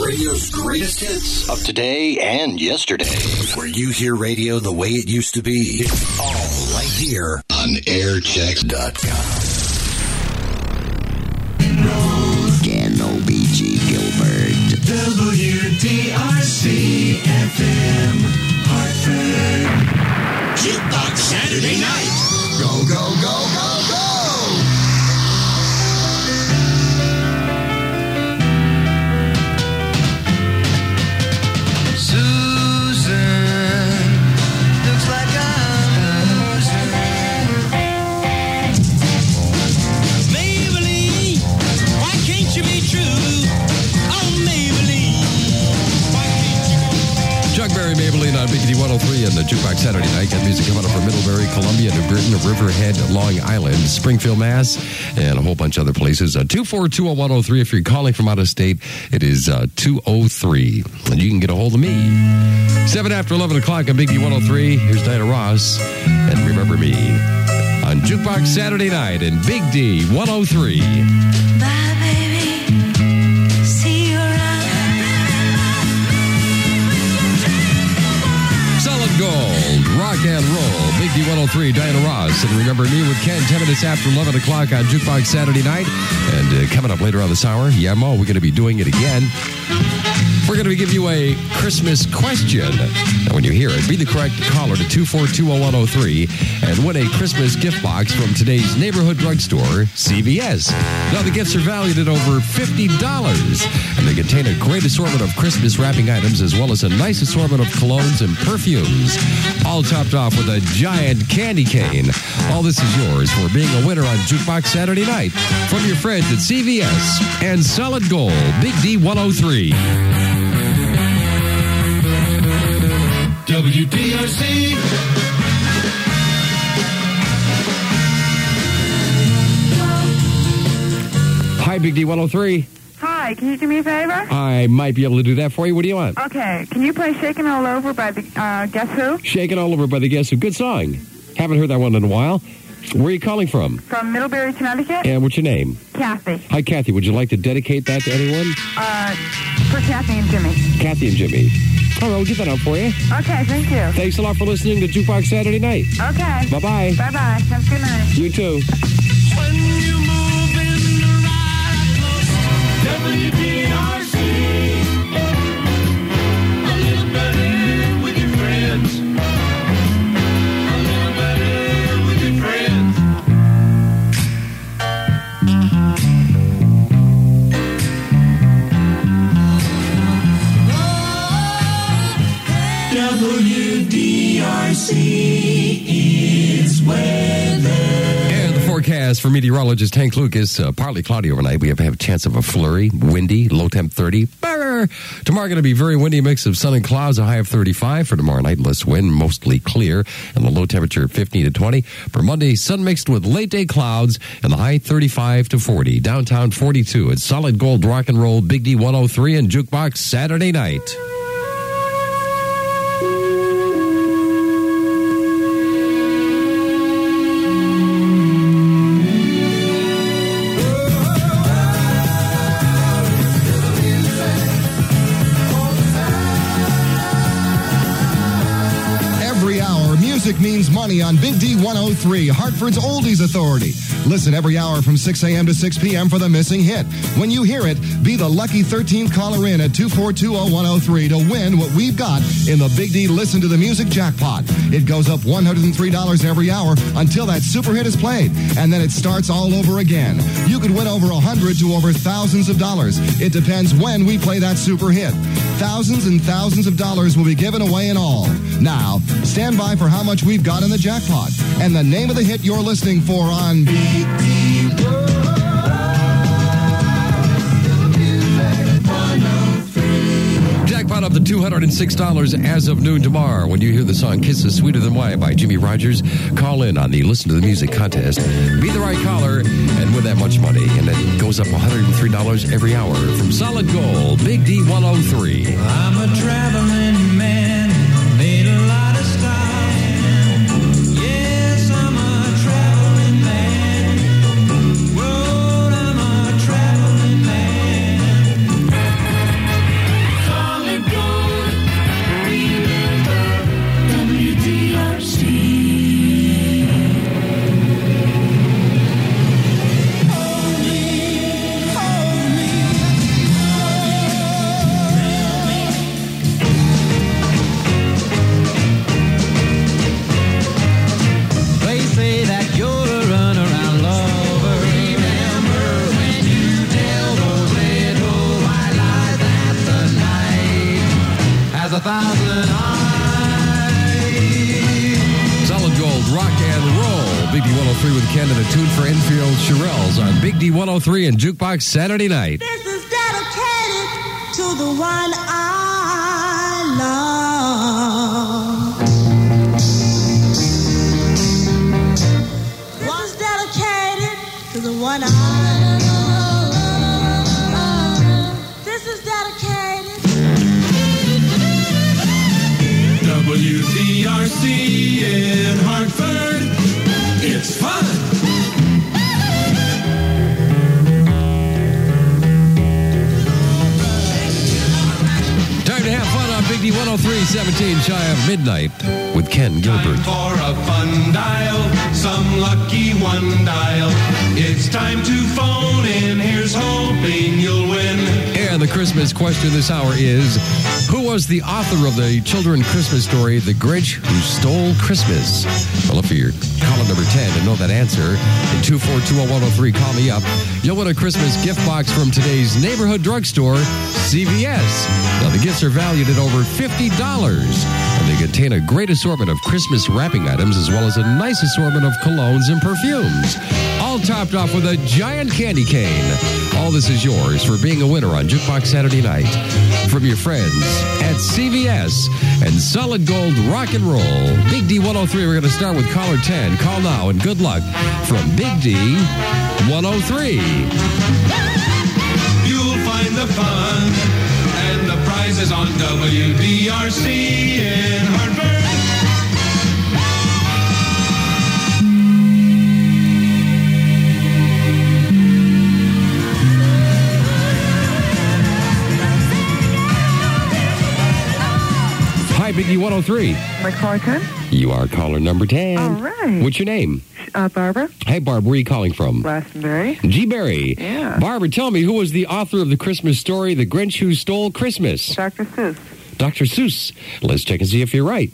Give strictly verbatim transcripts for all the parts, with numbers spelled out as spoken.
Radio's greatest hits of today and yesterday. Where you hear radio the way it used to be. It's all right here on airchecks dot com. Gano B G Gilbert. W D R C F M Hartford. Jukebox Saturday night. Go, go, go, go, go! Maybelline on B D one oh three and the Jukebox Saturday night. Got music coming up from Middlebury, Columbia, New Britain, Riverhead, Long Island, Springfield, Mass, and a whole bunch of other places. Uh, two four two oh one oh three. If you're calling from out of state, it is uh, two oh three. And you can get a hold of me. Seven after eleven o'clock on Big D one oh three. Here's Diana Ross. And Remember Me on Jukebox Saturday night in Big D one oh three. Gold, rock and roll, Big D one oh three, Diana Ross, and Remember Me with Ken, ten minutes after eleven o'clock on Jukebox Saturday night. And uh, coming up later on this hour, yeah, Mo, we're going to be doing it again. We're going to give you a Christmas question. And when you hear it, be the correct caller to two four two oh one oh three and win a Christmas gift box from today's neighborhood drugstore, C V S. Now, the gifts are valued at over fifty dollars, and they contain a great assortment of Christmas wrapping items as well as a nice assortment of colognes and perfumes, all topped off with a giant candy cane. All this is yours for being a winner on Jukebox Saturday night from your friends at C V S and Solid Gold, Big D one oh three. W D R C. Hi, Big D one oh three. Hi, can you do me a favor? I might be able to do that for you. What do you want? Okay, can you play Shakin' All Over by the uh, Guess Who? Shakin' All Over by the Guess Who. Good song. Haven't heard that one in a while. Where are you calling from? From Middlebury, Connecticut. And what's your name? Kathy. Hi, Kathy. Would you like to dedicate that to anyone? Uh, for Kathy and Jimmy. Kathy and Jimmy. All right, we'll get that out for you. Okay, thank you. Thanks a lot for listening to Jukebox Saturday night. Okay. Bye-bye. Bye-bye. Have a good night. You too. When you move in the right close, W D R C. A little better with your friends. A little better with your friends. W D R C is weather. And the forecast for meteorologist Hank Lucas, uh, partly cloudy overnight. We have, have a chance of a flurry, windy, low temp thirty. Brr. Tomorrow going to be very windy, mix of sun and clouds, a high of thirty-five. For tomorrow night, less wind, mostly clear, and the low temperature fifteen to twenty. For Monday, sun mixed with late day clouds, and the high thirty-five to forty. Downtown forty-two. It's Solid Gold Rock and Roll, Big D one oh three, and Jukebox Saturday night. Music means money on Big D one oh three, Hartford's Oldies Authority. Listen every hour from six a.m. to six p.m. for the missing hit. When you hear it, be the lucky thirteenth caller in at two four two oh one oh three to win what we've got in the Big D Listen to the Music jackpot. It goes up one hundred three dollars every hour until that super hit is played, and then it starts all over again. You could win over one hundred to over thousands of dollars. It depends when we play that super hit. Thousands and thousands of dollars will be given away in all. Now, stand by for how much we've got in the jackpot and the name of the hit you're listening for on Big D. Jackpot up to two hundred six dollars as of noon tomorrow. When you hear the song Kisses Sweeter Than Wine by Jimmy Rogers, call in on the Listen to the Music contest. Be the right caller and win that much money. And it goes up one hundred three dollars every hour from Solid Gold, Big D one oh three. I'm a traveling man, made a lot of style. Yes, I'm a traveling man. Whoa, I'm a traveling man. thousand eyes. Solid Gold, rock and roll. Big D one oh three with Ken and a tune for Enfield Shirelles on Big D one oh three and Jukebox Saturday night. This is dedicated to the one I love. This is dedicated to the one I love. This is dedicated. W D R C in Hartford. It's fun. Time to have fun on Big D one oh three, seventeen shy of midnight with Ken Gilbert. Time for a fun dial, some lucky one dial. It's time to phone in. Here's hoping you'll win. And the Christmas question this hour is, who was the author of the children's Christmas story, The Grinch Who Stole Christmas? Well, look for your caller number ten to know that answer. In two four two oh one oh three, call me up. You'll win a Christmas gift box from today's neighborhood drugstore, C V S. Now, the gifts are valued at over fifty dollars. And they contain a great assortment of Christmas wrapping items as well as a nice assortment of colognes and perfumes. All topped off with a giant candy cane. All this is yours for being a winner on Jukebox Saturday night. From your friends at C V S and Solid Gold Rock and Roll. Big D one oh three, we're going to start with caller ten. Call now and good luck from Big D one oh three. You'll find the fun and the prizes on W D R C in Hartford. Hi, Big D one oh three. My caller ten? You are caller number ten. All right. What's your name? Uh, Barbara, Hey, Barb, where are you calling from? Glastonbury. G. Berry. Yeah. Barbara, tell me, who was the author of the Christmas story, The Grinch Who Stole Christmas? Doctor Seuss. Doctor Seuss. Let's check and see if you're right.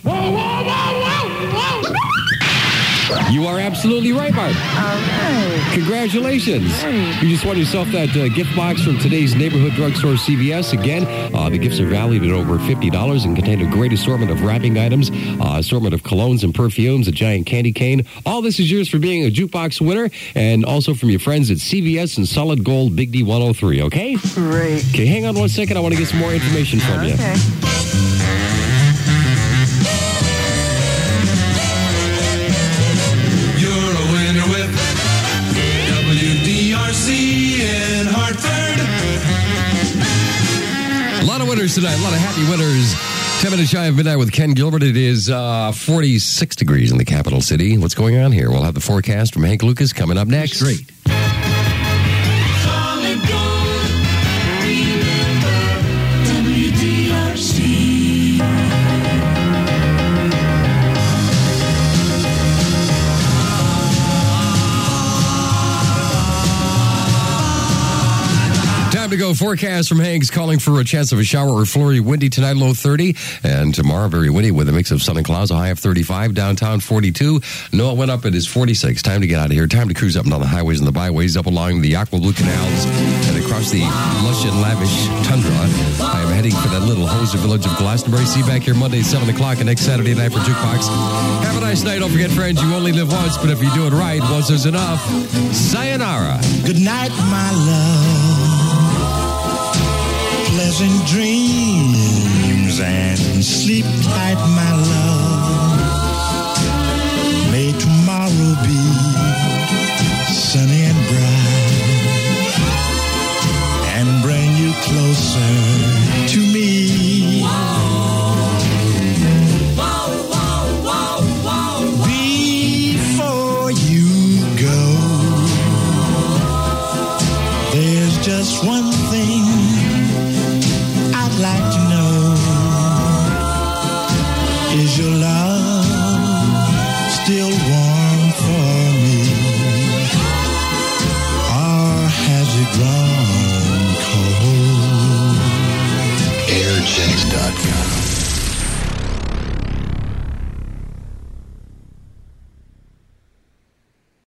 You are absolutely right, Barb. All right. Congratulations. Hey. You just won yourself that uh, gift box from today's neighborhood drugstore, C V S. Again, uh, the gifts are valued at over fifty dollars and contain a great assortment of wrapping items, uh, assortment of colognes and perfumes, a giant candy cane. All this is yours for being a jukebox winner and also from your friends at C V S and Solid Gold Big D one oh three, okay? Great. Okay, hang on one second. I want to get some more information from you. Okay. You're a winner with W D R C in Hartford. A lot of winners tonight. A lot of happy winners. Ten minutes shy of midnight with Ken Gilbert. It is uh, forty-six degrees in the capital city. What's going on here? We'll have the forecast from Hank Lucas coming up next. Solid gold, remember W D R C. Time to go. Forecast from Hank's calling for a chance of a shower or flurry. Windy tonight, low thirty. And tomorrow, very windy with a mix of sun and clouds, a high of thirty-five. Downtown, forty-two. No, it went up. It is forty-six. Time to get out of here. Time to cruise up and down the highways and the byways, up along the aqua blue canals and across the lush and lavish tundra. I am heading for that little hoser village of Glastonbury. See you back here Monday, seven o'clock, and next Saturday night for Jukebox. Have a nice night. Don't forget, friends, you only live once, but if you do it right, once is enough. Sayonara. Good night, my love. Pleasant dreams and sleep tight, my love. May tomorrow be sunny and bright and bring you closer to me. Before you go, there's just one thing I'd like to